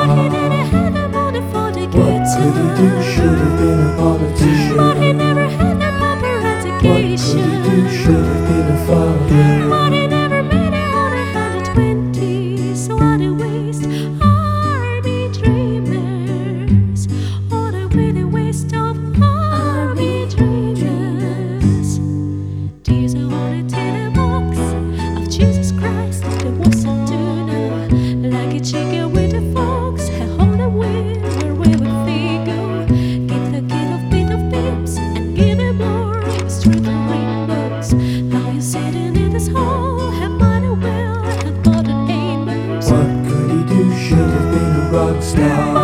But he didn't have the money for the guitar. What could he do? Should have been a politician. But he never had the proper education. What could he do? Should have been a father. But he never made it on 120s. What a waste, army dreamers. What a really waste of army dreamers. These are only tin box of Jesus Christ. There wasn't tuna, like a chicken with the fox. Had all the wind where we would figure. Give the kid a bit of pips and give him more straight from rainbows. Now you're sitting in this hall, have money well, have bought an Amos. What could he do? Should have been a rock star.